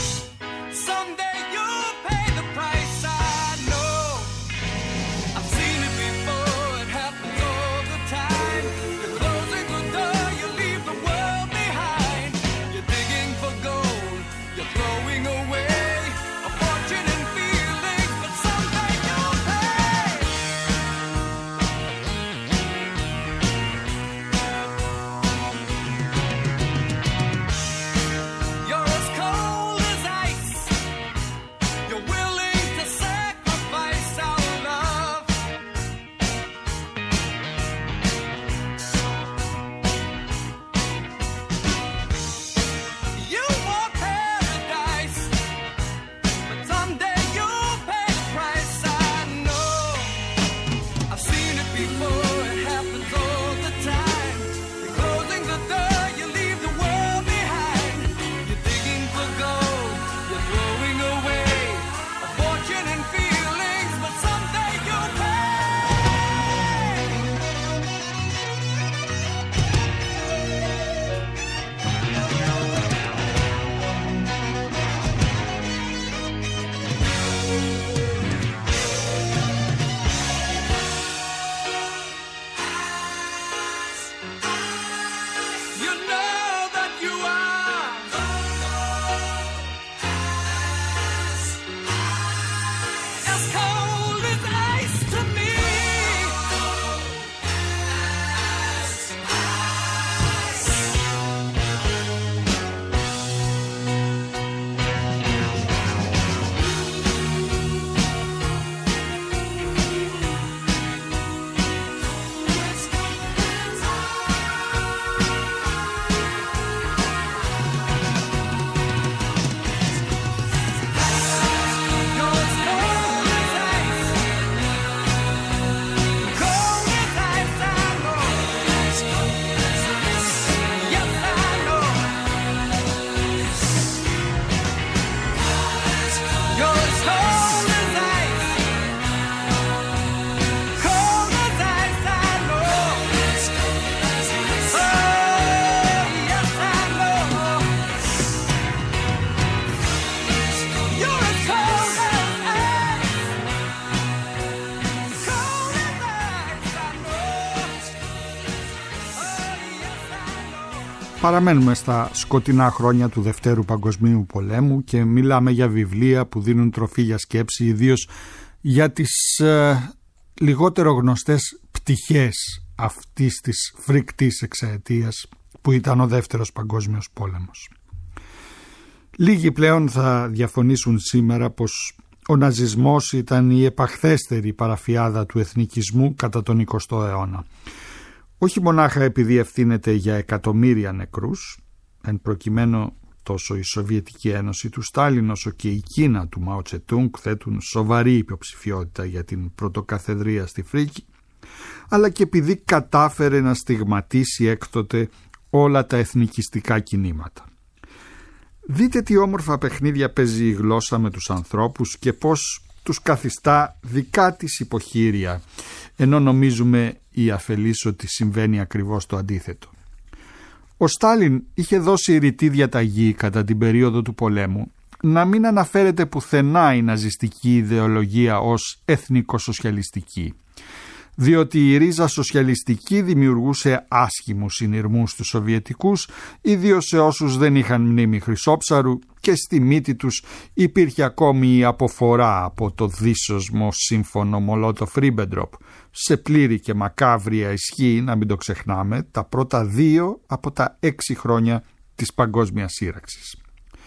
Παραμένουμε στα σκοτεινά χρόνια του Δευτέρου Παγκοσμίου Πολέμου και μιλάμε για βιβλία που δίνουν τροφή για σκέψη, ιδίως για τις λιγότερο γνωστές πτυχές αυτής της φρικτής εξαετίας που ήταν ο Δεύτερος Παγκόσμιος Πόλεμος. Λίγοι πλέον θα διαφωνήσουν σήμερα πως ο ναζισμός ήταν η επαχθέστερη παραφιάδα του εθνικισμού κατά τον 20ο αιώνα. Όχι μονάχα επειδή ευθύνεται για εκατομμύρια νεκρούς, εν προκειμένου τόσο η Σοβιετική Ένωση του Στάλιν όσο και η Κίνα του Μάο Τσετούνγκ θέτουν σοβαρή υποψηφιότητα για την πρωτοκαθεδρία στη Φρίκη, αλλά και επειδή κατάφερε να στιγματίσει έκτοτε όλα τα εθνικιστικά κινήματα. Δείτε τι όμορφα παιχνίδια παίζει η γλώσσα με τους ανθρώπους και πώς τους καθιστά δικά της υποχείρια, ενώ νομίζουμε οι αφελείς ότι συμβαίνει ακριβώς το αντίθετο. Ο Στάλιν είχε δώσει ρητή διαταγή κατά την περίοδο του πολέμου να μην αναφέρεται πουθενά η ναζιστική ιδεολογία ως εθνικοσοσιαλιστική, διότι η ρίζα σοσιαλιστική δημιουργούσε άσχημους συνειρμούς στους Σοβιετικούς, ιδίως σε όσους δεν είχαν μνήμη χρυσόψαρου, και στη μύτη τους υπήρχε ακόμη η αποφορά από το δύσοσμο σύμφωνο Μολότοφ-Ρίμπεντροπ, σε πλήρη και μακάβρια ισχύ, να μην το ξεχνάμε, τα πρώτα 2 από τα 6 χρόνια της παγκόσμιας σύραξης.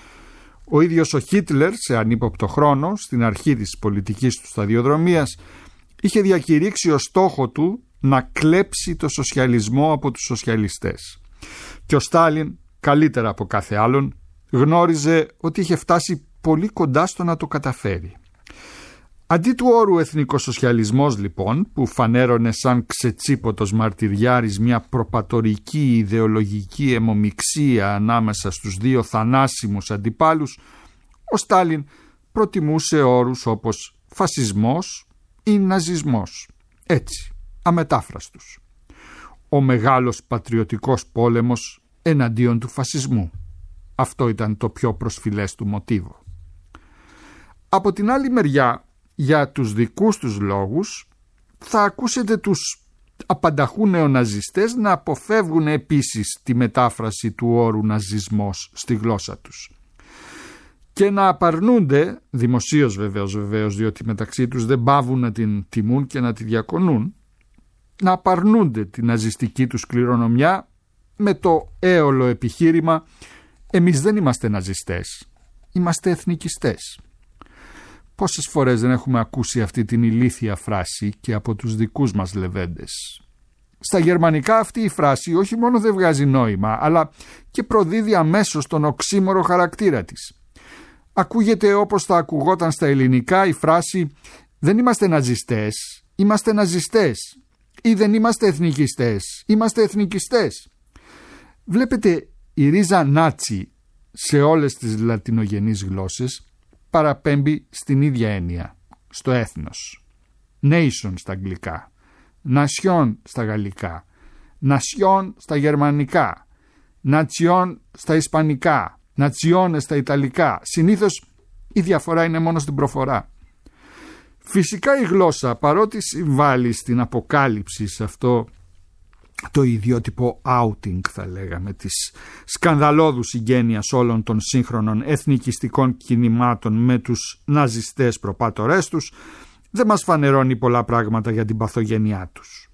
Ο ίδιος ο Χίτλερ, σε ανύποπτο χρόνο, στην αρχή της πολιτικής του σταδιοδρομίας, είχε διακηρύξει ως στόχο του να κλέψει το σοσιαλισμό από τους σοσιαλιστές. Και ο Στάλιν, καλύτερα από κάθε άλλον, γνώριζε ότι είχε φτάσει πολύ κοντά στο να το καταφέρει. Αντί του όρου εθνικοσοσιαλισμός λοιπόν, που φανέρωνε σαν ξετσίποτος μαρτυριάρης μια προπατορική ιδεολογική αιμομιξία ανάμεσα στους δύο θανάσιμους αντιπάλους, ο Στάλιν προτιμούσε όρους όπως φασισμός ή ναζισμός, έτσι, αμετάφραστους. Ο μεγάλος πατριωτικός πόλεμος εναντίον του φασισμού. Αυτό ήταν το πιο προσφυλές του μοτίβο. Από την άλλη μεριά, για τους δικούς τους λόγους, θα ακούσετε τους απανταχού νεοναζιστές να αποφεύγουν επίσης τη μετάφραση του όρου ναζισμός στη γλώσσα τους και να απαρνούνται, δημοσίως βεβαίως, διότι μεταξύ τους δεν παύουν να την τιμούν και να τη διακονούν, να απαρνούνται την ναζιστική τους κληρονομιά με το έολο επιχείρημα «Εμείς δεν είμαστε ναζιστές, είμαστε εθνικιστές». Πόσες φορές δεν έχουμε ακούσει αυτή την ηλίθια φράση και από τους δικούς μας λεβέντες. Στα γερμανικά αυτή η φράση όχι μόνο δεν βγάζει νόημα, αλλά και προδίδει αμέσως τον οξύμορο χαρακτήρα της. Ακούγεται όπως θα ακουγόταν στα ελληνικά η φράση «Δεν είμαστε ναζιστές, είμαστε ναζιστές» ή «Δεν είμαστε εθνικιστές, είμαστε εθνικιστές». Βλέπετε, η ρίζα νάτσι σε όλες τις λατινογενείς γλώσσες παραπέμπει στην ίδια έννοια, στο έθνος. Nation στα αγγλικά, nation στα γαλλικά, nation στα γερμανικά, nation στα ισπανικά, nazione στα ιταλικά. Συνήθως η διαφορά είναι μόνο στην προφορά. Φυσικά η γλώσσα, παρότι συμβάλλει στην αποκάλυψη σε αυτό το ιδιότυπο outing, θα λέγαμε, της σκανδαλώδου συγγένειας όλων των σύγχρονων εθνικιστικών κινημάτων με τους ναζιστές προπάτορές τους, δεν μας φανερώνει πολλά πράγματα για την παθογένειά τους.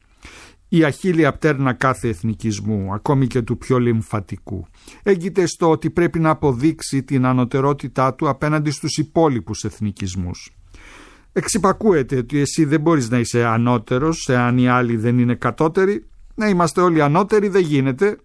Η αχίλια πτέρνα κάθε εθνικισμού, ακόμη και του πιο λυμφατικού, έγκυται στο ότι πρέπει να αποδείξει την ανωτερότητά του απέναντι στους υπόλοιπους εθνικισμούς. Εξυπακούεται ότι εσύ δεν μπορείς να είσαι ανώτερος εάν οι άλλοι δεν είναι κατώτεροι. Να είμαστε όλοι ανώτεροι δεν γίνεται.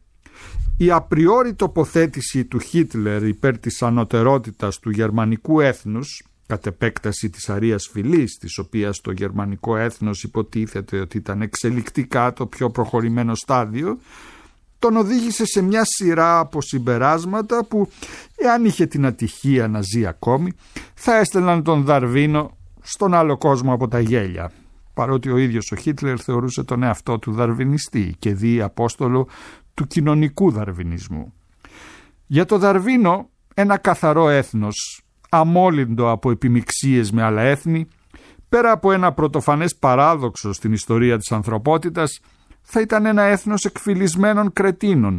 Η απριόρι τοποθέτηση του Χίτλερ υπέρ της ανωτερότητας του γερμανικού έθνους, κατ' επέκταση της αρείας φυλής, της οποίας το γερμανικό έθνος υποτίθεται ότι ήταν εξελικτικά το πιο προχωρημένο στάδιο, τον οδήγησε σε μια σειρά από συμπεράσματα που, εάν είχε την ατυχία να ζει ακόμη, θα έστελναν τον Δαρβίνο στον άλλο κόσμο από τα γέλια. Παρότι ο ίδιος ο Χίτλερ θεωρούσε τον εαυτό του δαρβινιστή και δι' απόστολο του κοινωνικού δαρβινισμού. Για το Δαρβίνο, ένα καθαρό έθνος, αμόλυντο από επιμιξίες με άλλα έθνη, πέρα από ένα πρωτοφανές παράδοξο στην ιστορία της ανθρωπότητας, θα ήταν ένα έθνος εκφυλισμένων κρετίνων,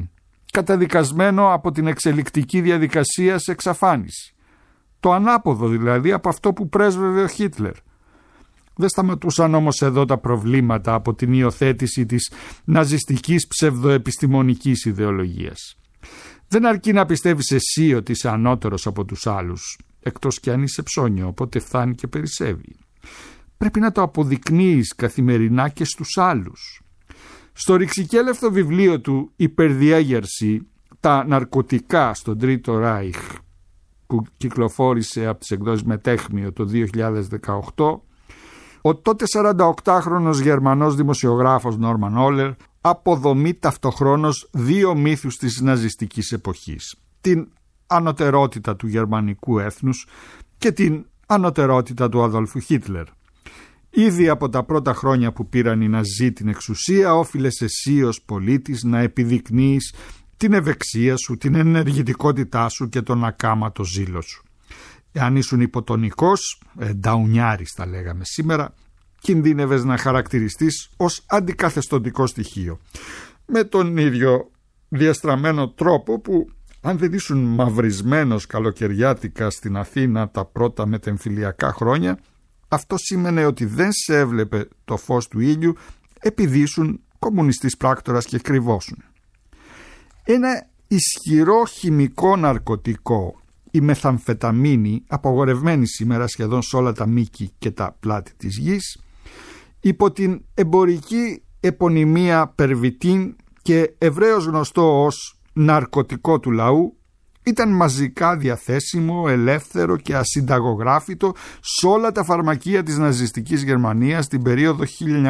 καταδικασμένο από την εξελικτική διαδικασία σε εξαφάνιση. Το ανάποδο δηλαδή από αυτό που πρέσβευε ο Χίτλερ. Δεν σταματούσαν όμως εδώ τα προβλήματα από την υιοθέτηση της ναζιστικής ψευδοεπιστημονικής ιδεολογίας. Δεν αρκεί να πιστεύεις εσύ ότι είσαι ανώτερος από τους άλλους, εκτός κι αν είσαι ψώνιο, οπότε φτάνει και περισσεύει. Πρέπει να το αποδεικνύεις καθημερινά και στους άλλους. Στο ρηξικέλευτο βιβλίο του «Υπερδιέγερση, τα ναρκωτικά στον Τρίτο Ράιχ», που κυκλοφόρησε από τις εκδόσεις Μετέχμιο το 2018, ο τότε 48χρονος Γερμανός δημοσιογράφος Νόρμαν Όλερ αποδομεί ταυτοχρόνως δύο μύθους της ναζιστικής εποχής: την ανωτερότητα του γερμανικού έθνους και την ανωτερότητα του Αδόλφου Χίτλερ. Ήδη από τα πρώτα χρόνια που πήραν οι Ναζί την εξουσία, όφιλες εσύ ως πολίτης να επιδεικνύεις την ευεξία σου, την ενεργητικότητά σου και τον ακάματο ζήλο σου. Εάν ήσουν υποτονικός, νταουνιάρης τα λέγαμε σήμερα, κινδύνευες να χαρακτηριστείς ως αντικαθεστωτικό στοιχείο. Με τον ίδιο διαστραμμένο τρόπο που, αν δεν ήσουν μαυρισμένος καλοκαιριάτικα στην Αθήνα τα πρώτα μετεμφυλιακά χρόνια, αυτό σήμαινε ότι δεν σε έβλεπε το φως του ήλιου επειδή ήσουν κομμουνιστής πράκτορας και κρυβόσουν. Ένα ισχυρό χημικό ναρκωτικό, η μεθαμφεταμίνη, απαγορευμένη σήμερα σχεδόν σε όλα τα μήκη και τα πλάτη της γης, υπό την εμπορική επωνυμία Περβιτίν και ευρέως γνωστό ως ναρκωτικό του λαού, ήταν μαζικά διαθέσιμο, ελεύθερο και ασυνταγογράφητο σε όλα τα φαρμακεία της ναζιστικής Γερμανίας την περίοδο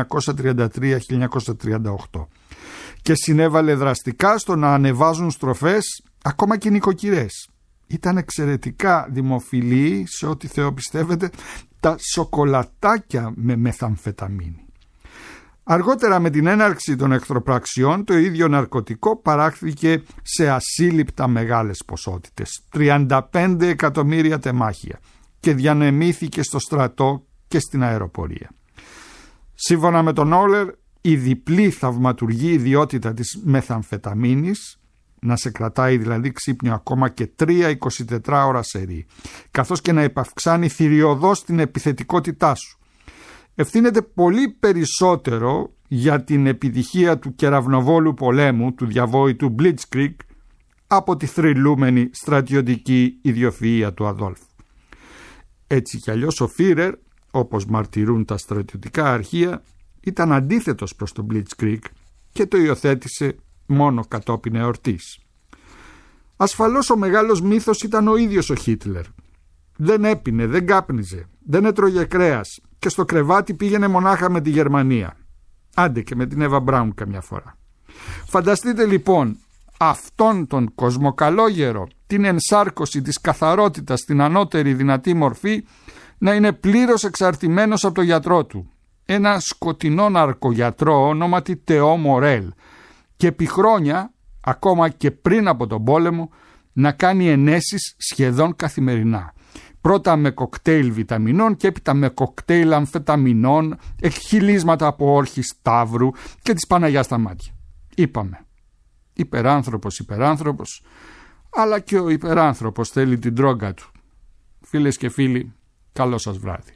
1933-1938 και συνέβαλε δραστικά στο να ανεβάζουν στροφές ακόμα και νοικοκυρές. Ήταν εξαιρετικά δημοφιλή σε ό,τι θεοπιστεύετε τα σοκολατάκια με μεθαμφεταμίνη. Αργότερα, με την έναρξη των εχθροπραξιών, το ίδιο ναρκωτικό παράχθηκε σε ασύλληπτα μεγάλες ποσότητες, 35 εκατομμύρια τεμάχια, και διανεμήθηκε στο στρατό και στην αεροπορία. Σύμφωνα με τον Όλερ, η διπλή θαυματουργή ιδιότητα της μεθαμφεταμίνης, να σε κρατάει δηλαδή ξύπνιο ακόμα και 3 24 ώρα σερί, καθώς και να επαυξάνει θηριωδώς την επιθετικότητά σου, ευθύνεται πολύ περισσότερο για την επιτυχία του κεραυνοβόλου πολέμου, του διαβόητου Blitzkrieg, από τη θρυλούμενη στρατιωτική ιδιοφυΐα του Αδόλφου. Έτσι κι αλλιώς ο Φίρερ, όπως μαρτυρούν τα στρατιωτικά αρχεία, ήταν αντίθετος προς τον Blitzkrieg και το υιοθέτησε μόνο κατόπιν εορτής. Ασφαλώς ο μεγάλος μύθος ήταν ο ίδιος ο Χίτλερ. Δεν έπινε, δεν κάπνιζε, δεν έτρωγε κρέας και στο κρεβάτι πήγαινε μονάχα με τη Γερμανία. Άντε και με την Εύα Μπράουν καμιά φορά. Φανταστείτε λοιπόν αυτόν τον κοσμοκαλόγερο, την ενσάρκωση της καθαρότητας στην ανώτερη δυνατή μορφή, να είναι πλήρως εξαρτημένος από το γιατρό του. Ένα σκοτεινό ναρκογιατρό ονόματι Τεό Μορέλ, και επί χρόνια, ακόμα και πριν από τον πόλεμο, να κάνει ενέσεις σχεδόν καθημερινά. Πρώτα με κοκτέιλ βιταμινών και έπειτα με κοκτέιλ αμφεταμινών, εκχυλίσματα από όρχη σταύρου και της Παναγιάς στα μάτια. Είπαμε, υπεράνθρωπος, αλλά και ο υπεράνθρωπος θέλει την τρόγκα του. Φίλες και φίλοι, καλό σας βράδυ.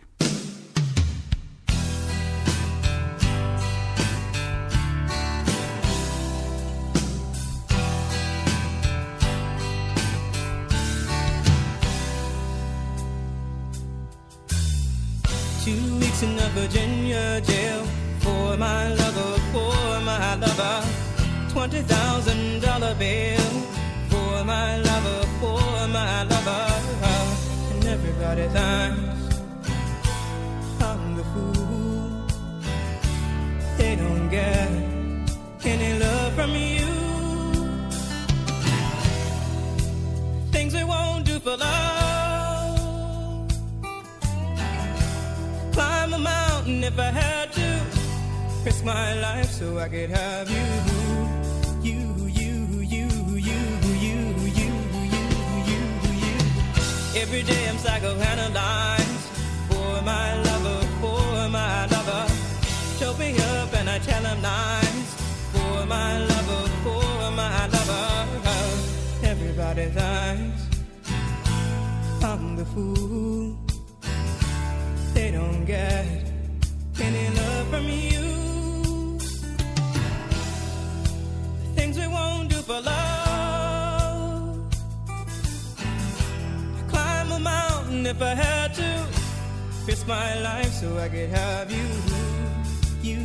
In a Virginia jail for my lover, $20,000 bill for my lover, and everybody thinks I'm the fool. They don't get any love from you. Things we won't do for love. Climb a mountain if I had to, risk my life so I could have you. Every day I'm psychoanalyzed for my lover. Choke me up and I tell him lies for my lover. Everybody thinks I'm the fool. They don't get any love from you. Things we won't do for love. I'd climb a mountain if I had to. Risk my life so I could have you. You.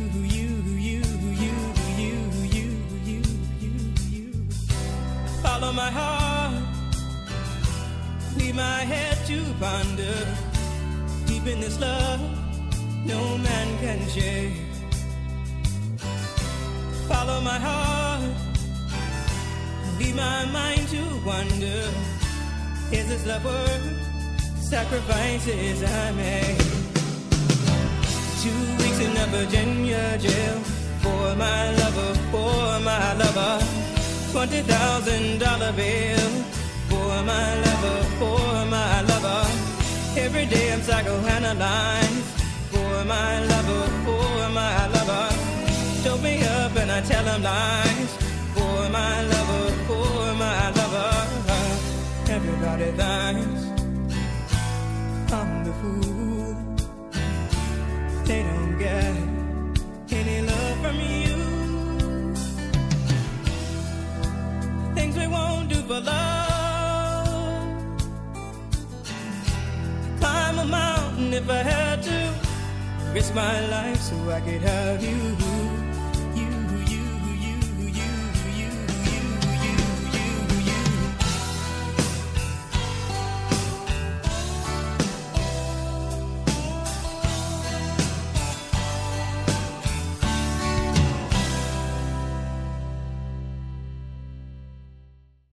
Follow my heart, leave my head to ponder. Deep in this love, no man can share. Follow my heart, leave my mind to wonder. Is this love worth sacrifices I made? 2 weeks in a Virginia jail for my lover, for my lover. $20,000 bill for my lover, for my lover. Every day I'm psychoanalyzed for my lover, for my lover. Choke me up and I tell him lies for my lover, for my lover. Everybody thinks I'm the fool. They don't get any love from you. Things we won't do for love. Climb a mountain if I had to. Risk my life so I could have you.